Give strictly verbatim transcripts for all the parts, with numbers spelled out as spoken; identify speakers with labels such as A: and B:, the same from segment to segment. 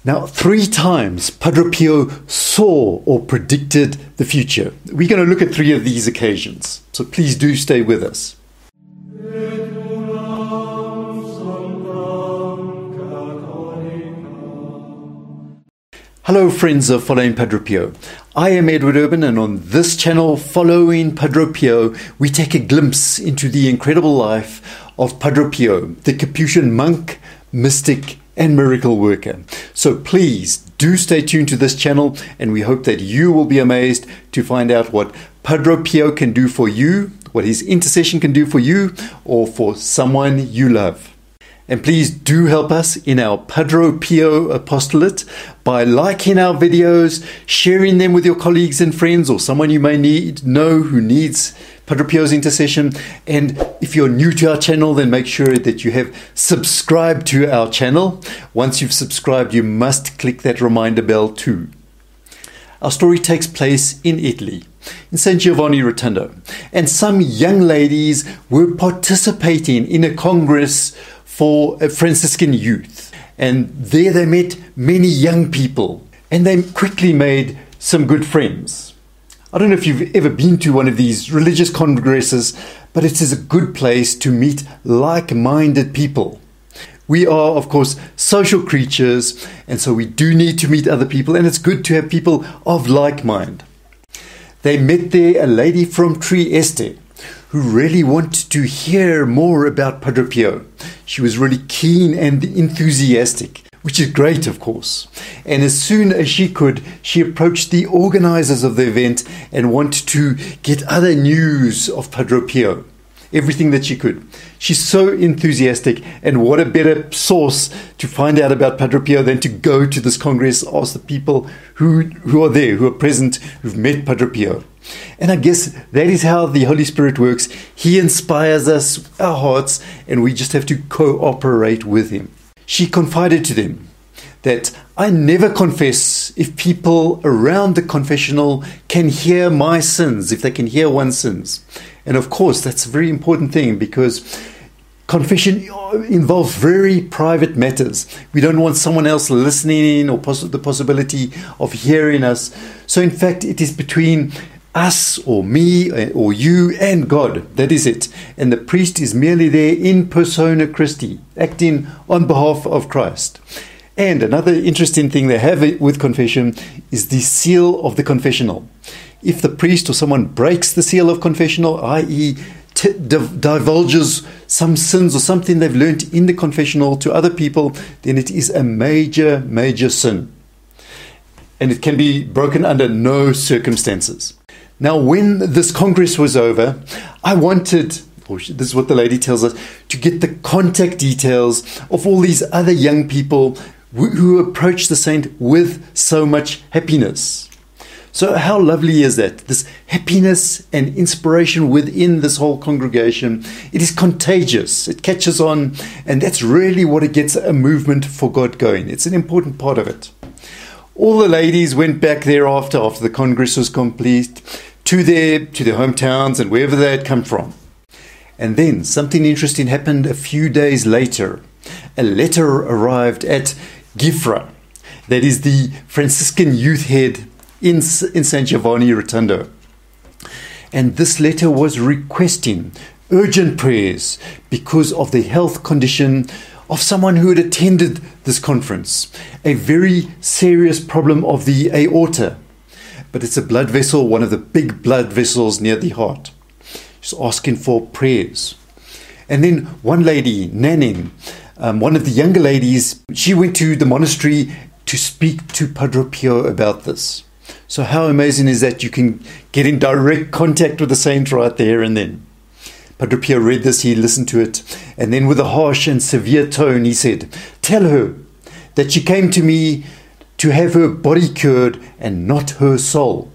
A: Now, three times Padre Pio saw or predicted the future. We're going to look at three of these occasions, so please do stay with us. Hello friends of Following Padre Pio. I am Edward Urban, and on this channel, Following Padre Pio, we take a glimpse into the incredible life of Padre Pio, the Capuchin monk, mystic, and miracle worker. So please do stay tuned to this channel, and we hope that you will be amazed to find out what Padre Pio can do for you, what his intercession can do for you or for someone you love. And please do help us in our Padre Pio apostolate by liking our videos, sharing them with your colleagues and friends, or someone you may need know who needs Padre Pio's intercession. And if you're new to our channel, then make sure that you have subscribed to our channel. Once you've subscribed, you must click that reminder bell too. Our story takes place in Italy, in San Giovanni Rotondo, and some young ladies were participating in a congress for Franciscan youth. And there they met many young people, and they quickly made some good friends. I don't know if you've ever been to one of these religious congresses, but it is a good place to meet like-minded people. We are, of course, social creatures, and so we do need to meet other people, and it's good to have people of like mind. They met there a lady from Trieste who really wanted to hear more about Padre Pio. She was really keen and enthusiastic, which is great, of course. And as soon as she could, she approached the organizers of the event and wanted to get other news of Padre Pio, everything that she could. She's so enthusiastic, and what a better source to find out about Padre Pio than to go to this congress, ask the people who, who are there, who are present, who've met Padre Pio. And I guess that is how the Holy Spirit works. He inspires us, our hearts, and we just have to cooperate with him. She confided to them that I never confess if people around the confessional can hear my sins, if they can hear one's sins. And of course, that's a very important thing, because confession involves very private matters. We don't want someone else listening in or poss- the possibility of hearing us. So in fact, it is between us or me or you and God. That is it. And the priest is merely there in persona Christi, acting on behalf of Christ. And another interesting thing they have with confession is the seal of the confessional. If the priest or someone breaks the seal of confessional, that is t- divulges some sins or something they've learned in the confessional to other people, then it is a major, major sin. And it can be broken under no circumstances. Now, when this congress was over, I wanted, or this is what the lady tells us, to get the contact details of all these other young people who, who approached the saint with so much happiness. So how lovely is that? This happiness and inspiration within this whole congregation. It is contagious. It catches on, and that's really what it gets a movement for God going. It's an important part of it. All the ladies went back thereafter, after the congress was complete, to their, to their hometowns and wherever they had come from. And then something interesting happened a few days later. A letter arrived at Gifra, that is the Franciscan youth head in, in San Giovanni Rotondo. And this letter was requesting urgent prayers because of the health condition of someone who had attended this conference, a very serious problem of the aorta. But it's a blood vessel, one of the big blood vessels near the heart. She's asking for prayers. And then one lady, Nanin, um, one of the younger ladies, she went to the monastery to speak to Padre Pio about this. So how amazing is that? You can get in direct contact with the saint right there and then. Padre Pio read this, he listened to it, and then with a harsh and severe tone he said, "Tell her that she came to me to have her body cured and not her soul."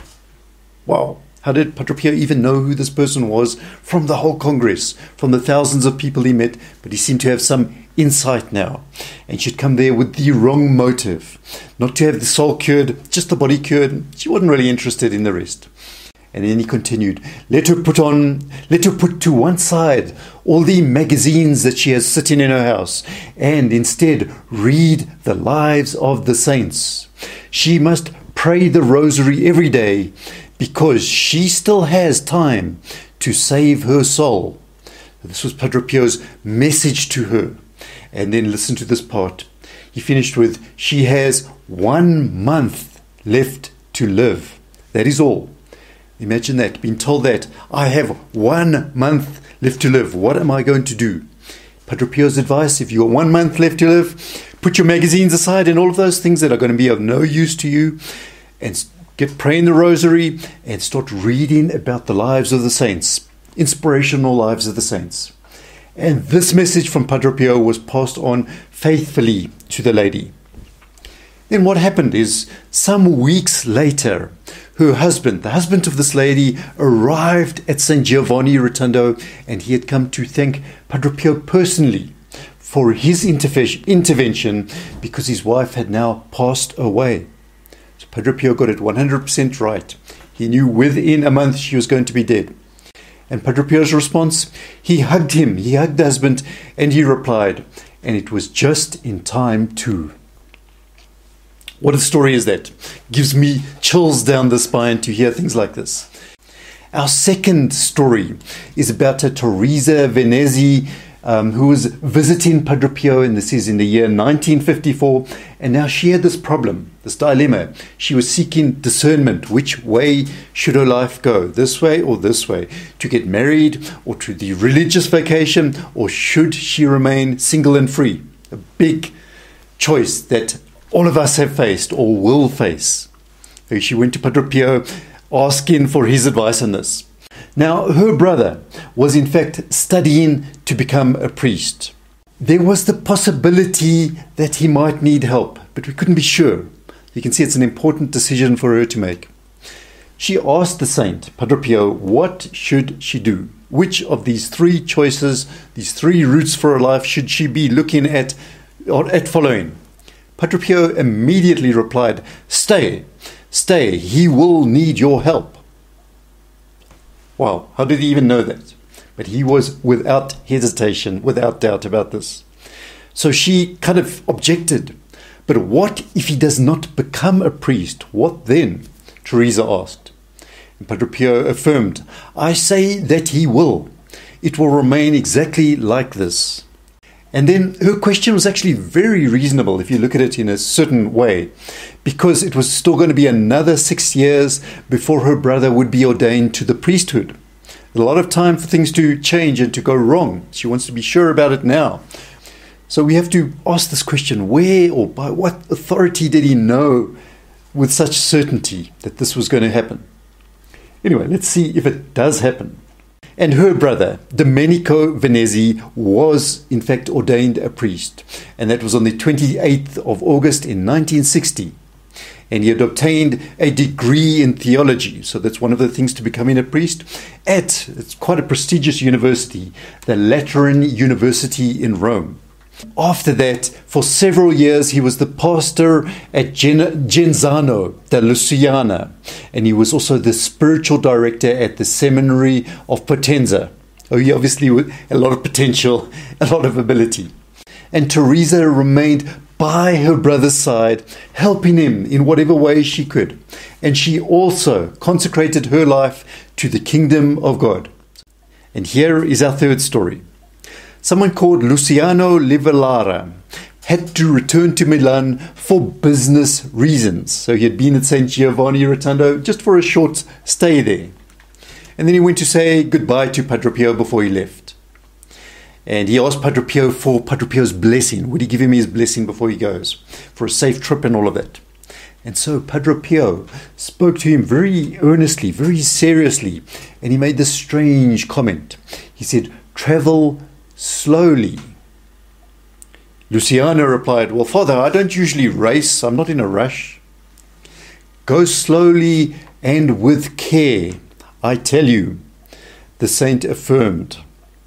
A: Wow. How did Padre Pio even know who this person was from the whole congress, from the thousands of people he met? But he seemed to have some insight now. And she'd come there with the wrong motive. Not to have the soul cured, just the body cured. She wasn't really interested in the rest. And then he continued, let her put on, let her put to one side all the magazines that she has sitting in her house, and instead read the lives of the saints. She must pray the rosary every day, because she still has time to save her soul. This was Padre Pio's message to her. And then listen to this part. He finished with, she has one month left to live. That is all. Imagine that, being told that, I have one month left to live. What am I going to do? Padre Pio's advice, if you've got one month left to live, put your magazines aside and all of those things that are going to be of no use to you, and get praying the rosary and start reading about the lives of the saints, inspirational lives of the saints. And this message from Padre Pio was passed on faithfully to the lady. Then what happened is, some weeks later, her husband, the husband of this lady, arrived at Saint Giovanni Rotondo, and he had come to thank Padre Pio personally for his interfe- intervention because his wife had now passed away. So Padre Pio got it one hundred percent right. He knew within a month she was going to be dead. And Padre Pio's response, he hugged him, he hugged the husband, and he replied, and it was just in time too. What a story is that? Gives me chills down the spine to hear things like this. Our second story is about a Teresa Venezi, um, who was visiting Padre Pio, and this is in the year nineteen fifty-four, and now she had this problem, this dilemma. She was seeking discernment. Which way should her life go? This way or this way? To get married or to the religious vocation, or should she remain single and free? A big choice that all of us have faced or will face. So she went to Padre Pio asking for his advice on this. Now, her brother was in fact studying to become a priest. There was the possibility that he might need help, but we couldn't be sure. You can see it's an important decision for her to make. She asked the saint, Padre Pio, what should she do? Which of these three choices, these three routes for her life, should she be looking at or at following? Padre Pio immediately replied, stay, stay, he will need your help. Wow, how did he even know that? But he was without hesitation, without doubt about this. So she kind of objected. But what if he does not become a priest? What then? Teresa asked. And Padre Pio affirmed, I say that he will. It will remain exactly like this. And then her question was actually very reasonable if you look at it in a certain way, because it was still going to be another six years before her brother would be ordained to the priesthood. A lot of time for things to change and to go wrong. She wants to be sure about it now. So we have to ask this question, where or by what authority did he know with such certainty that this was going to happen? Anyway, let's see if it does happen. And her brother, Domenico Venezi, was in fact ordained a priest. And that was on the twenty-eighth of August in nineteen sixty. And he had obtained a degree in theology. So that's one of the things to becoming a priest. At, it's quite a prestigious university, the Lateran University in Rome. After that, for several years, he was the pastor at Gen- Genzano da Luciana, and he was also the spiritual director at the seminary of Potenza. Oh, he obviously had a lot of potential, a lot of ability. And Teresa remained by her brother's side, helping him in whatever way she could. And she also consecrated her life to the kingdom of God. And here is our third story. Someone called Luciano Livellara had to return to Milan for business reasons. So he had been at Saint Giovanni Rotondo just for a short stay there. And then he went to say goodbye to Padre Pio before he left. And he asked Padre Pio for Padre Pio's blessing. Would he give him his blessing before he goes? For a safe trip and all of that. And so Padre Pio spoke to him very earnestly, very seriously. And he made this strange comment. He said, travel slowly. Luciano replied, well, Father, I don't usually race. I'm not in a rush. Go slowly and with care, I tell you, the saint affirmed.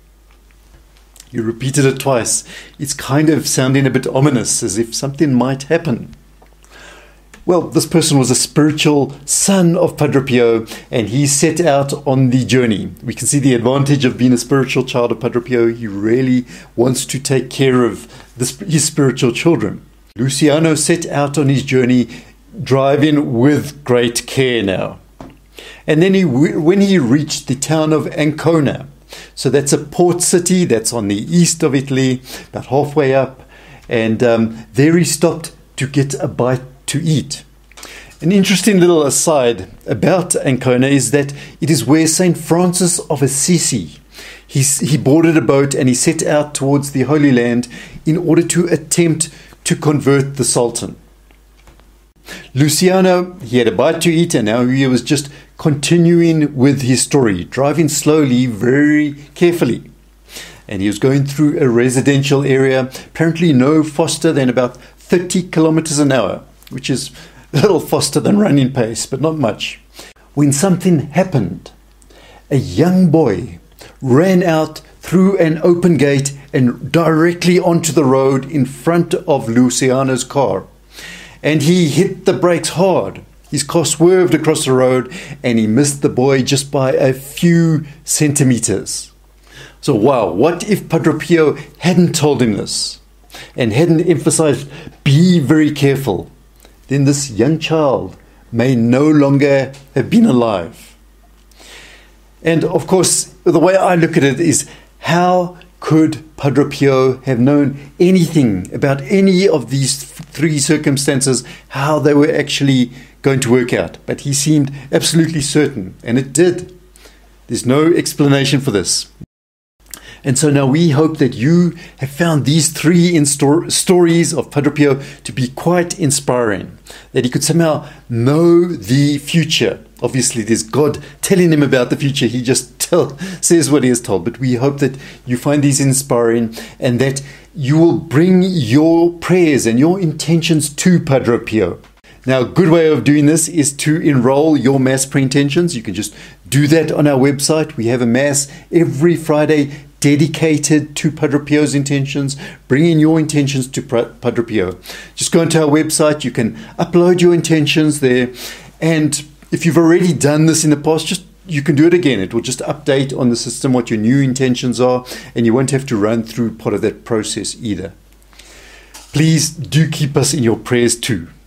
A: You repeated it twice. It's kind of sounding a bit ominous, as if something might happen. Well, this person was a spiritual son of Padre Pio, and he set out on the journey. We can see the advantage of being a spiritual child of Padre Pio. He really wants to take care of this, his spiritual children. Luciano set out on his journey, driving with great care now. And then he, when he reached the town of Ancona, so that's a port city that's on the east of Italy, about halfway up, and um, there he stopped to get a bite to eat. An interesting little aside about Ancona is that it is where Saint Francis of Assisi, he, he boarded a boat and he set out towards the Holy Land in order to attempt to convert the Sultan. Luciano, he had a bite to eat, and now he was just continuing with his story, driving slowly, very carefully. And he was going through a residential area, apparently no faster than about thirty kilometers an hour, which is a little faster than running pace, but not much. When something happened, a young boy ran out through an open gate and directly onto the road in front of Luciano's car. And he hit the brakes hard. His car swerved across the road and he missed the boy just by a few centimeters. So wow, what if Padre Pio hadn't told him this and hadn't emphasized, be very careful? Then this young child may no longer have been alive. And of course, the way I look at it is, how could Padre Pio have known anything about any of these three circumstances, how they were actually going to work out? But he seemed absolutely certain, and it did. There's no explanation for this. And so now we hope that you have found these three in sto- stories of Padre Pio to be quite inspiring, that he could somehow know the future. Obviously, there's God telling him about the future. He just tell, says what he is told. But we hope that you find these inspiring and that you will bring your prayers and your intentions to Padre Pio. Now, a good way of doing this is to enroll your Mass pre-intentions. You can just do that on our website. We have a Mass every Friday dedicated to Padre Pio's intentions. Bring in your intentions to Padre Pio. Just go onto our website. You can upload your intentions there. And if you've already done this in the past, just you can do it again. It will just update on the system what your new intentions are, and you won't have to run through part of that process either. Please do keep us in your prayers too.